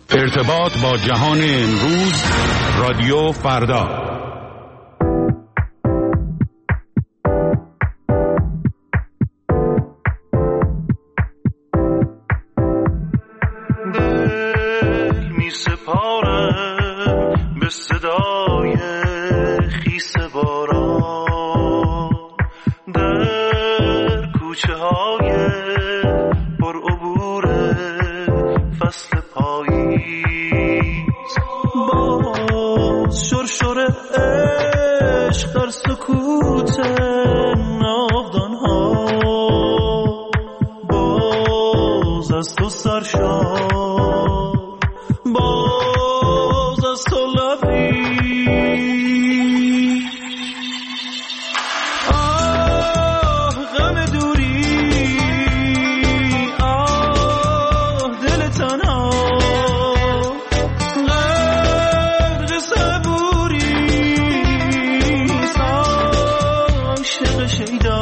ارتباط با جهان امروز، رادیو فردا. دل می سپارم به صدای خیس باران در کوچه های پر عبور فصل پاییز. باز شرشر عشق در سکوت ناودان ها، باز از تو سرشار، باز از تو لبریز. آه غم دوری، آه دل تنها، غرق صبوری، عاشق شیدا.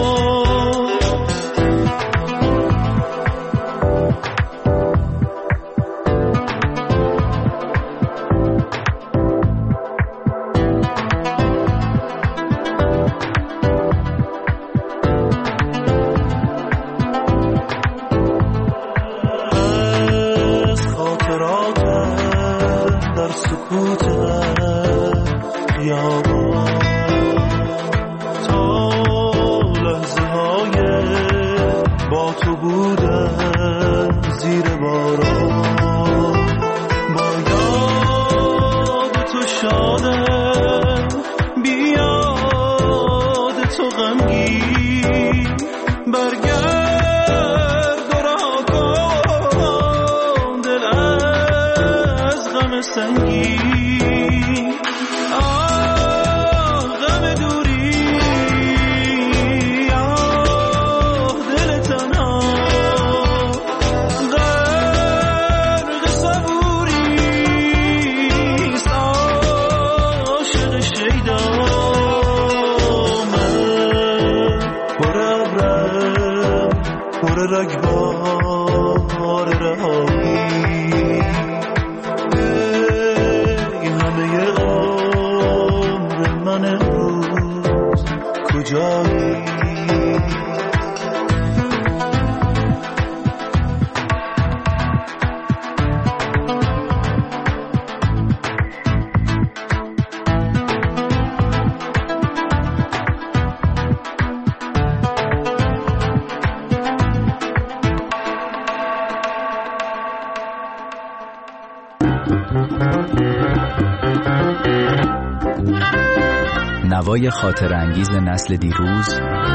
نوای خاطر انگیز نسل دیروز،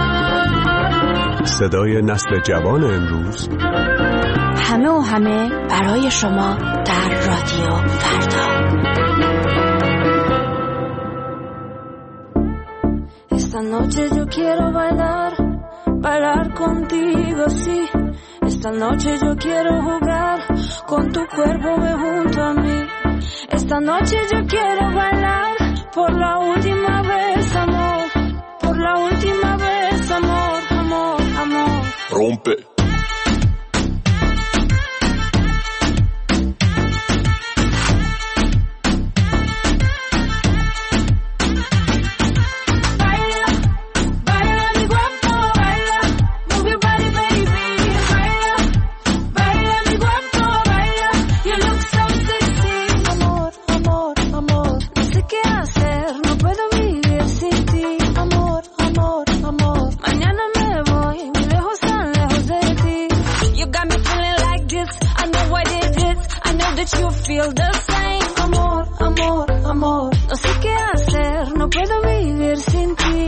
صدای نسل جوان امروز، همه و همه برای شما در رادیو فردا. Esta noche yo quiero bailar, bailar contigo, sí. Esta noche yo quiero jugar con tu cuerpo junto a mí. Esta noche yo quiero bailar por la última vez, amor. Por la última vez, amor, amor, amor. Rompe. You feel the same, amor, amor, amor. No sé qué hacer, no puedo vivir sin ti.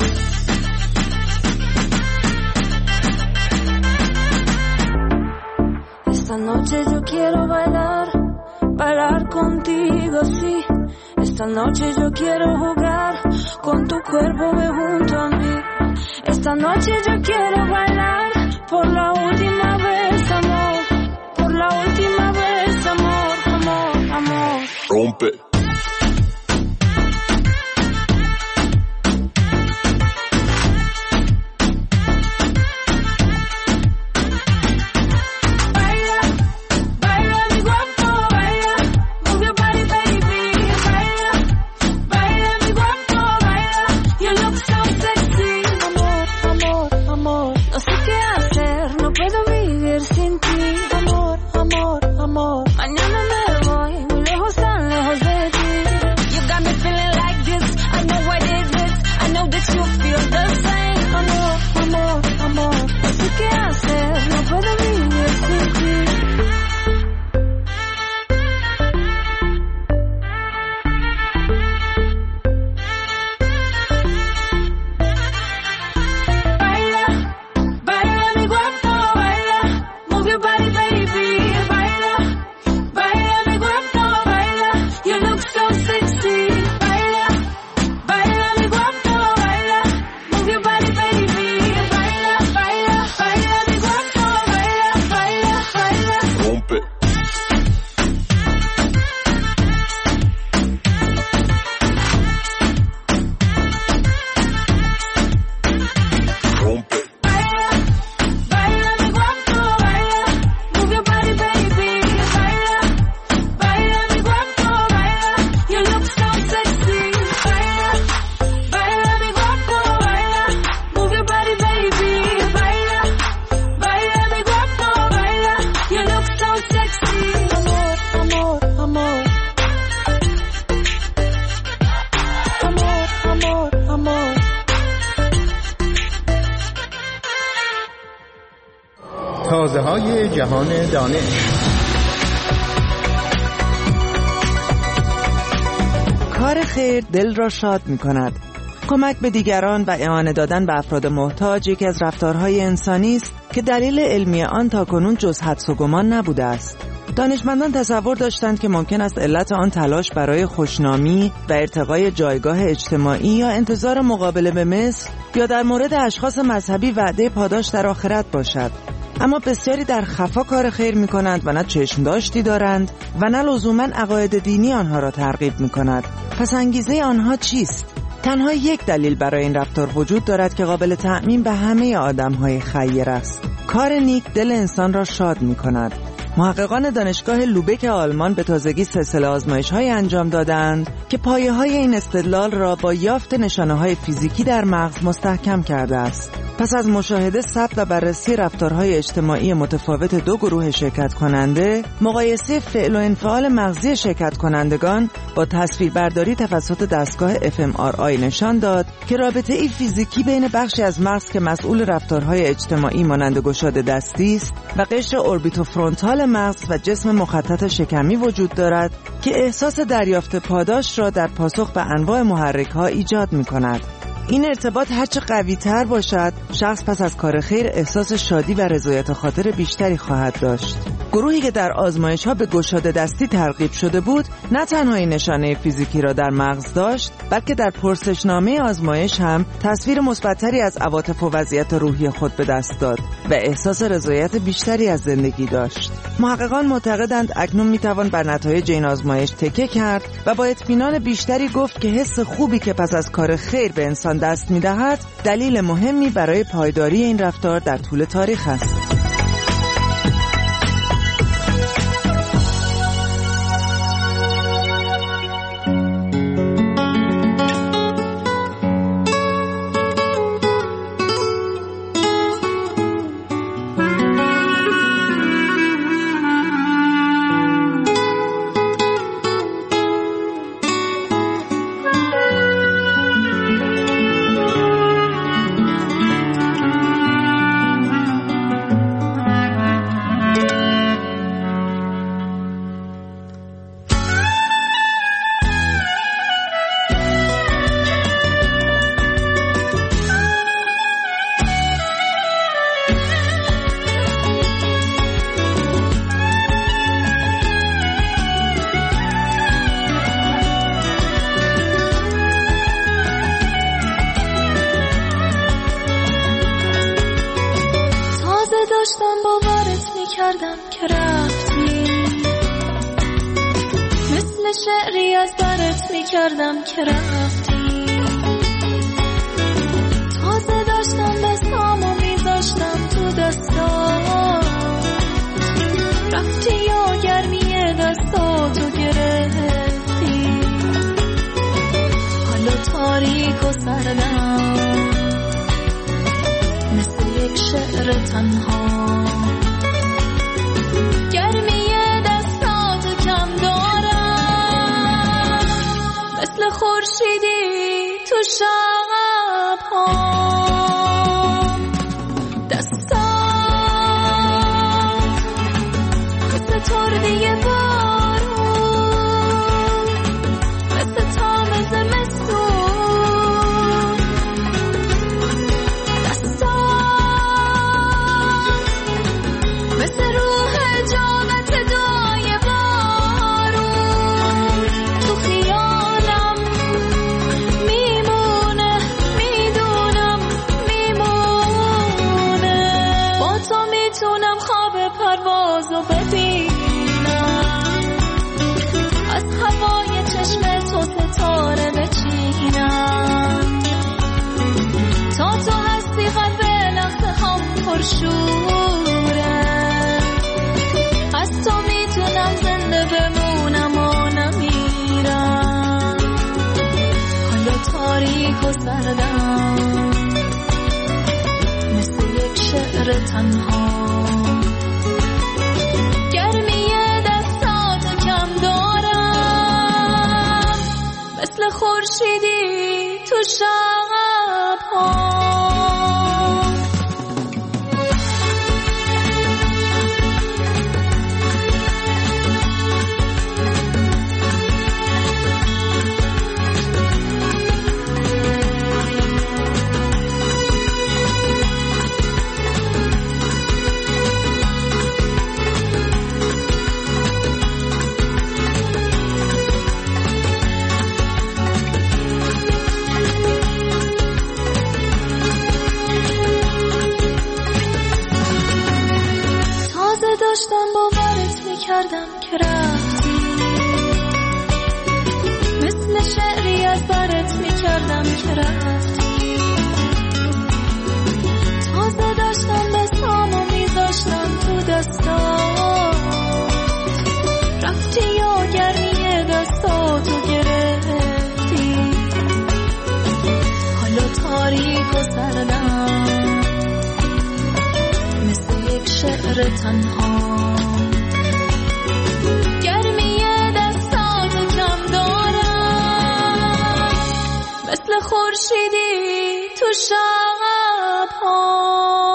Esta noche yo quiero bailar, bailar contigo, sí. Esta noche yo quiero jugar con tu cuerpo junto a mí. Esta noche yo quiero bailar por la última vez, amor. Por la última vez, amor, amor, amor. Rompe. Baila, baila mi guapo, sexy. Amor, amor, amor. Amor, amor, amor. تازه‌های جهان دانش. کار خیر دل را شاد می‌کند. کمک به دیگران و اعانه دادن به افراد محتاج یکی از رفتارهای انسانی است که دلیل علمی آن تاکنون جز حدس و گمان نبوده است. دانشمندان تصور داشتند که ممکن است علت آن تلاش برای خوشنامی و ارتقای جایگاه اجتماعی یا انتظار مقابله به مثل یا در مورد اشخاص مذهبی وعده پاداش در آخرت باشد. اما بسیاری در خفا کار خیر می کنند و نه چشم داشتی دارند و نه لزوماً عقاید دینی آنها را ترغیب می کند. پس انگیزه آنها چیست؟ تنها یک دلیل برای این رفتار وجود دارد که قابل تعمیم به همه آدم‌های خیر است. کار نیک دل انسان را شاد می کند. محققان دانشگاه لوبک آلمان به تازگی سلسله آزمایش‌های انجام دادند که پایه‌های این استدلال را با یافت نشانه‌های فیزیکی در مغز مستحکم کرده است. پس از مشاهده، ثبت و بررسی رفتارهای اجتماعی متفاوت دو گروه شرکت کننده، مقایسه فعل و انفعال مغزی شرکت کنندگان با تصویربرداری توسط دستگاه fMRI نشان داد که رابطه ای فیزیکی بین بخشی از مغز که مسئول رفتارهای اجتماعی مانند گشاد دستی است و قشر اوربیتوفرونتال مغز و جسم مخطط شکمی وجود دارد که احساس دریافت پاداش را در پاسخ به انواع محرک‌ها ایجاد می‌کند. این ارتباط هرچه قوی تر باشد، شخص پس از کار خیر احساس شادی و رضایت خاطر بیشتری خواهد داشت. گروهی که در آزمایش‌ها به گشاد دستی ترغیب شده بود، نه تنها این نشانه فیزیکی را در مغز داشت، بلکه در پرسشنامه آزمایش هم تصویر مثبت‌تری از عواطف و وضعیت روحی خود به دست داد و احساس رضایت بیشتری از زندگی داشت. محققان معتقدند اکنون می‌توان بر نتایج این آزمایش تکیه کرد و با اطمینان بیشتری گفت که حس خوبی که پس از کار خیر به انسان دست می‌دهد، دلیل مهمی برای پایداری این رفتار در طول تاریخ است. داشتم باورت میکردم که رفتی، مثل شعری از برت میکردم که رفتی. تازه داشتم دستامو میذاشتم تو دستات، رفتی یا گرمی دستاتو گرفتی. حالا تاریک و سردم مثل یک شعر تنها، گرمی دستاتو کم دارم مثل خورشیدی تو شب‌ها. دستات مثل تردی بارون، مثل تام زمستون. دستات مثل روح جامت دای بارون، تو خیالم میمونه، میدونم میمونه. با تو میتونم خواب پروازو ببینم، از هوای چشم تو ستاره بچینم. تا تو هستی قلب لحظه هم پرشوره، از تو میتونم زنده بمونم و نمیرم. حالا تاریک و سردم مثل یک شعر تنها، گرمی خورشیدی تو شب‌ها. داشتم باورت میکردم که رفتی، مثل شعری از برت میکردم که رفتی. تازه داشتم بسامو میذاشتم تو دستات، رفتی یا گرمی دستاتو گرفتی. حالا تاریک و سردم مثل یک شعر تنها، گرمی دستاتو کم دارم مثل خورشیدی تو شب‌ها.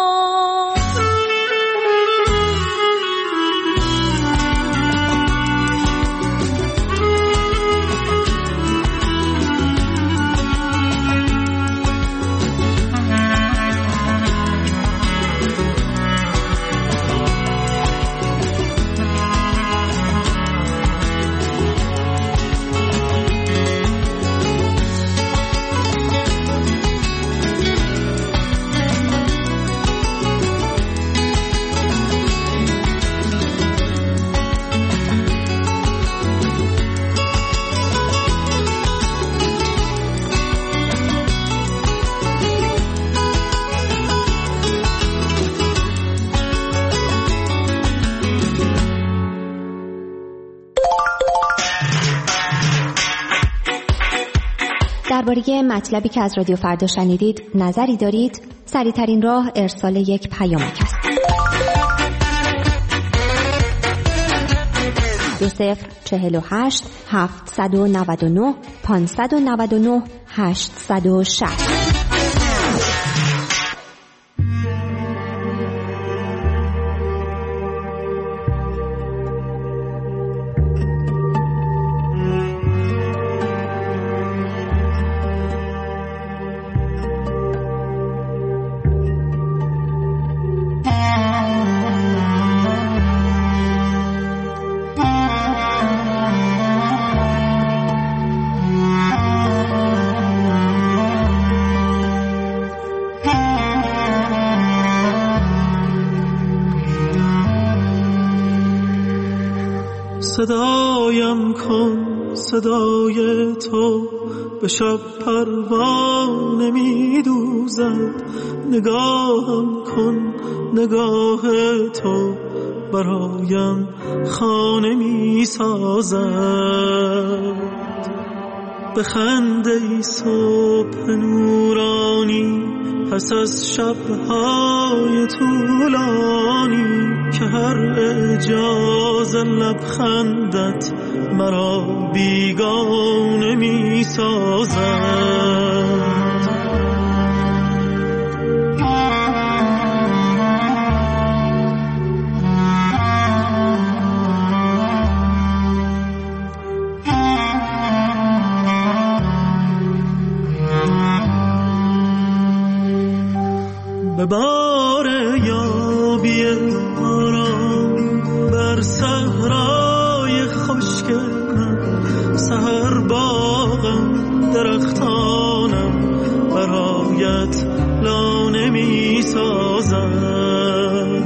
درباره مطلبی که از رادیو فردا شنیدید نظری دارید؟ سریع‌ترین راه ارسال یک پیامک است. 2048 799 599 860. صدایم کن صدای تو به شب پروانه می دوزد، نگاهم کن نگاه تو برایم خانه می سازد. بخند ای صبح نورانی پس از شبهای طولانی، که هر اعجاز لبخندت مرا بیگانه می سازد. به بار یابی آرام بر صحرای خشک من، سحر باغم درختانم برایت لانه می سازد.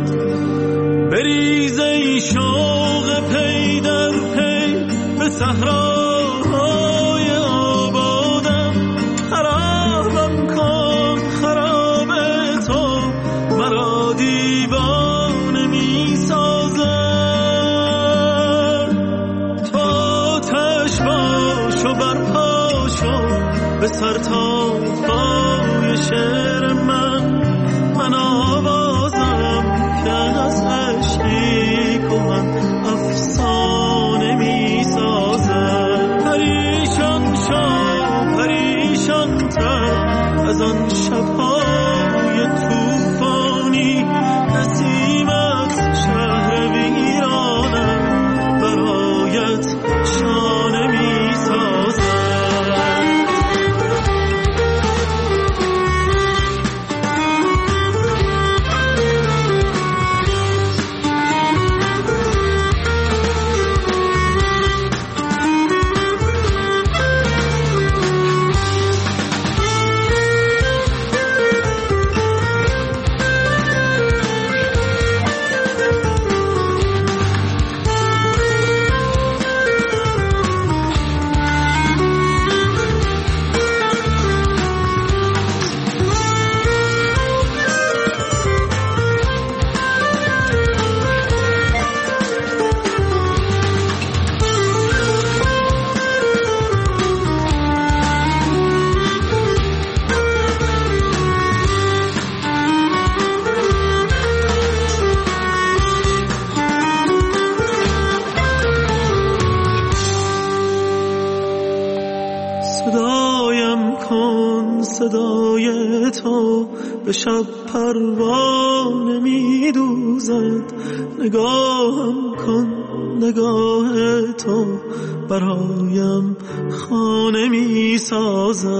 بریز ای شوق پی در پی به صحراهای آبادم، خرابم کن خراب تو مرا دیوانه می سازد. تو آتش باش و برپا شو به سر تا پای شعر من آوازم که از عشقی کهن افسانه می سازد. پریشان شد از آن شب‌های طوفانی نسیم از شهر ویرانم برایت شانه می‌سازد. صدای تو به شب پروانه می دوزد، نگاهم کن نگاه تو برایم خانه می سازد.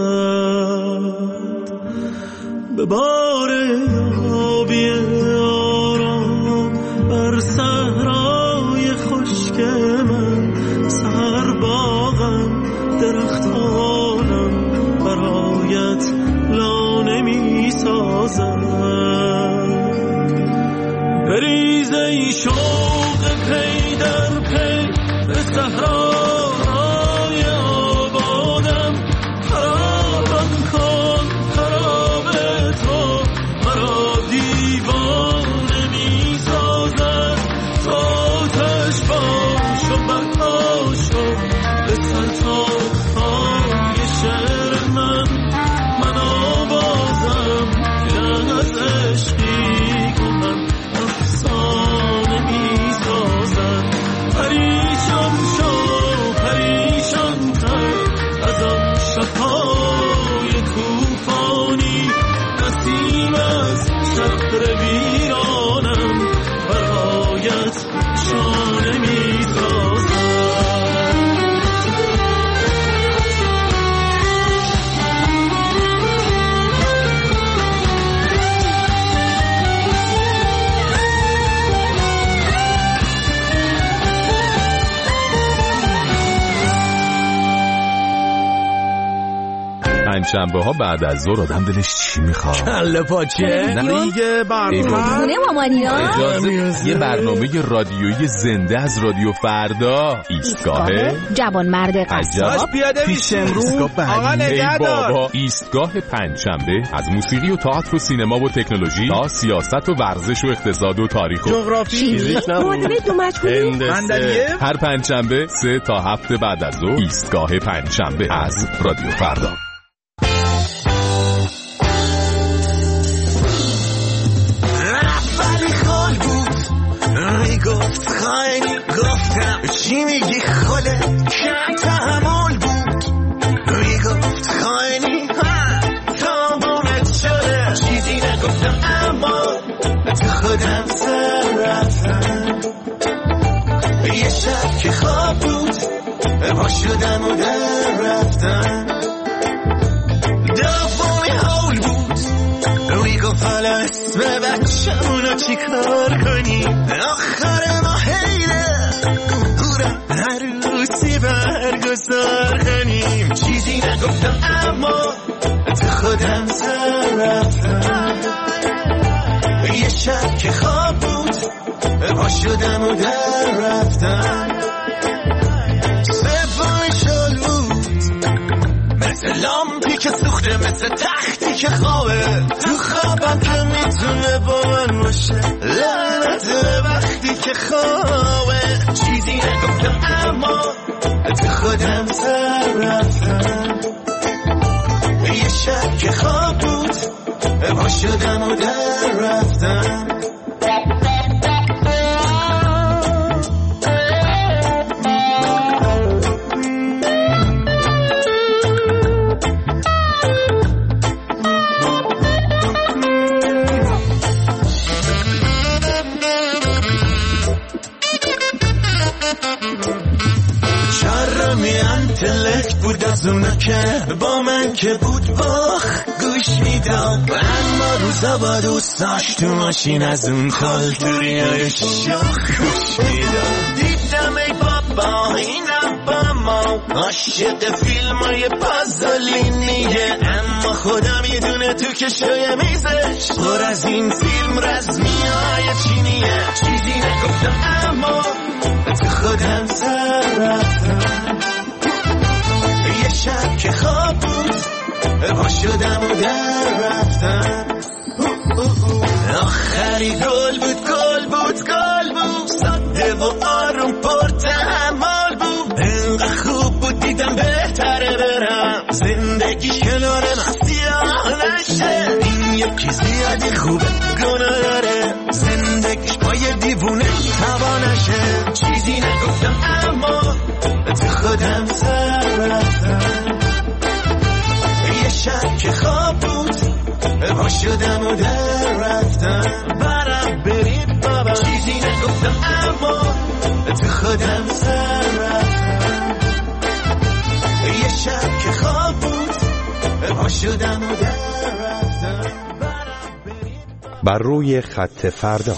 به بار آبی آرام بر صحرای خشک من، سحر باغم درختانم برایت لانه می سازد. بریز ای شوق پی در پی به صحرای آبادم، خرابم کن خراب تو مرا دیوانه می سازد. تا آتش باش و بقا شو به سر تا پای شعر من آوازم که از عشقی کنم افسانه می سازد. پریشان شو پریشان تر از آن شب‌های طوفانی، نسیم از شهر ویرانم برایت شانه می سازد. پنجشنبه ها بعد از ظهر آدم دلش چی میخواد؟ کله پاچه؟ نه دیگه برنامه اجازه یه برنامه رادیویی زنده از رادیو فردا. ایستگاه جوانمرد قصاب پیش امروز. آقا نگهدار. ایستگاه پنجشنبه از موسیقی و تئاتر و سینما و تکنولوژی تا سیاست و ورزش و اقتصاد و تاریخ و جغرافی. هر پنجشنبه 3 تا 7 بعد از ظهر. ایستگاه پنجشنبه از رادیو فردا. گفت خیلی گفتم چی میگی خاله کم تحمل بود. میگفت خیلی تمامت شده چیزی نگفتم اما تو خودم سر رفتم. یه شب که خواب بود پا شدم و در رفتم. دافونی حول بود میگفت حالا اسم بچه‌مونو چی کار کنی آخر ما حیله هورا عروسی برگزار کنیم. چیزی نگفتم اما تو خودم سر رفتم. یه شب که خواب بود پا شدم و در رفتم. سفای شل بود مثل لامپی که سوخته مثل تختی که خوابه تو خوابم که میتونه با من باشه لعنت وقتی که خوابه. چیزی نگفتم اما تو خودم سر رفتم. یه شب که خواب بود پا شدم و در رفتم. باطلت بود از اونا که با من که بود باخ گوش میدم، اما روزا با دوستاش تو ماشین از اون خالتوریای شاخ گوش میدم. دیدم ای بابا اینم با ما عاشق فیلمای پازولینیه، اما خدا میدونه تو کشوی میزش پر از این فیلم رزمیای چینیه. چیزی نگفتم اما تو خودم سر رفتم، یه شب که خواب بود پا شدم و در رفتم. آخری گل بود ساده و آروم پر تحمل بود، انقدر خوب بود دیدم بهتره برم زندگی کنار من سیاه نشه. این یکی زیادی خوبه گناه داره، زندگیش با یه دیوونه تبا نشه. چیزی نگفتم اما تو خودم سر رفتم، یه شب که خواب بود پا شدم و در رفتم. برم برید بابا، چیزی نگفتم اما تو خودم سر رفتم، یه شب که خواب بود پا شدم و در رفتم. بر روی خط فردا.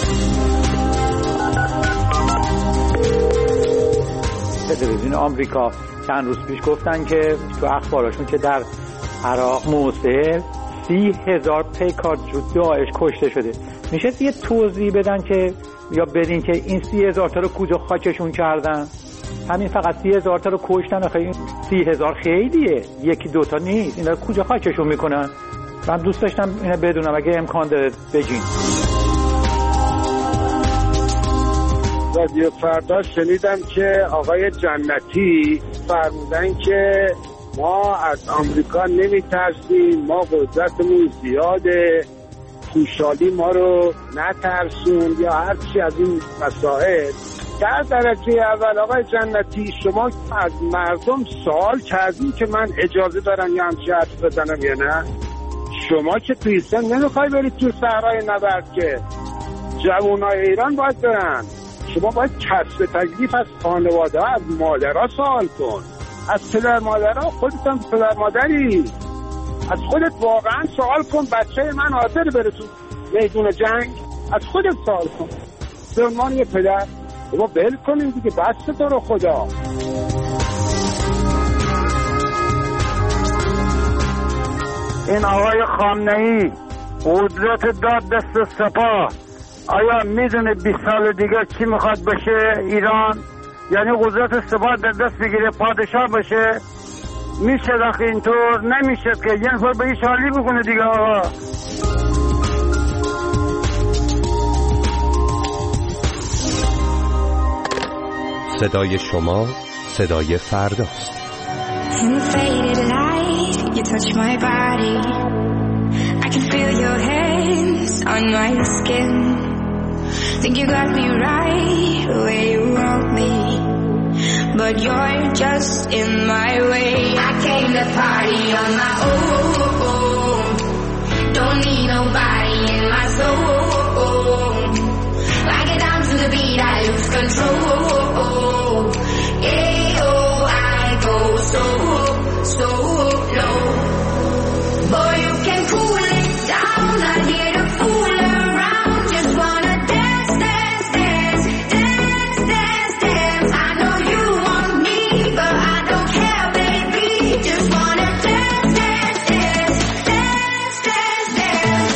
تلویزیون آمریکا چند روز پیش گفتن که تو اخباراشون که در عراق موصل 30,000 پیکارجو داعش کشته شده. میشه یه توضیح بدن که یا بدین که این 30,000 تا رو کجا خاکشون کردن؟ همین فقط 30,000 تا رو کشتن. آخه 30,000 خیلیه، یکی دوتا نیست. اینا کجا خاکشون میکنن؟ من دوست داشتم اینو بدونم اگه امکان داره بگین. رادیو فردا شنیدم که آقای جنتی فرمودن که ما از آمریکا نمیترسیم، ما قدرتمون زیاده، خوشحالی ما رو نترسون یا هر چی از این مسائل. در درجه اول آقای جنتی شما از مردم سوال کردین که من اجازه دارم یا همچی حرف بزنم یا نه؟ شما که توی سن نمیخوای برید تو صحرای نبرد که جوانای ایران باید برن. شما باید کسب تکلیف از خانواده ها، از مادرها سوال کن، از پدر مادرها. خودت هم پدر مادری، از خودت واقعا سوال کن. بچه من حاضر بره تو میدون جنگ؟ از خودت سوال کن به عنوان یه پدر. بابا بل کنیم دیگه، بس تو رو خدا. این آقای خامنه‌ای قدرت داد دست سپاه. آیا میدونه 20 سال دیگه چی میخواد بشه ایران؟ یعنی قدرت سپاه در دست بگیره پادشاه بشه؟ میشه داخل اینطور؟ نمیشه که یه نفر به این شالی بکنه دیگه. آقا صدای شما صدای فرداست. You touch my body, I can feel your hands on my skin. Think you got me right where you want me, but you're just in my way. I came to party on my own, don't need nobody in my zone. I get down to the beat, I lose control. Yeah, oh, I go so low. Boy, you can cool it down, not here to fool around. Just wanna dance, dance, dance, dance, dance, dance. I know you want me, but I don't care, baby. Just wanna dance, dance, dance, dance, dance, dance.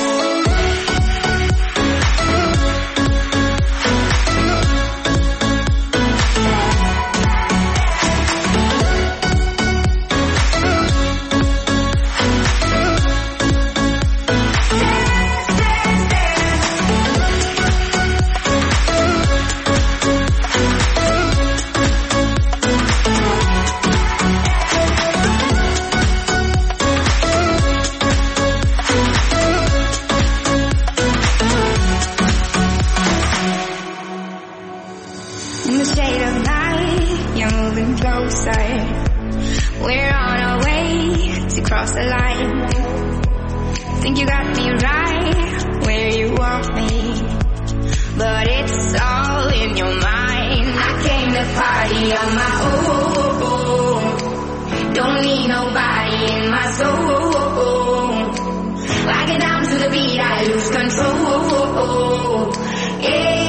In the shade of night, you're moving closer. We're on our way to cross the line. Think you got me right where you want me, but it's all in your mind. I came to party on my own, don't need nobody in my soul. I get down to the beat, I lose control. Yeah.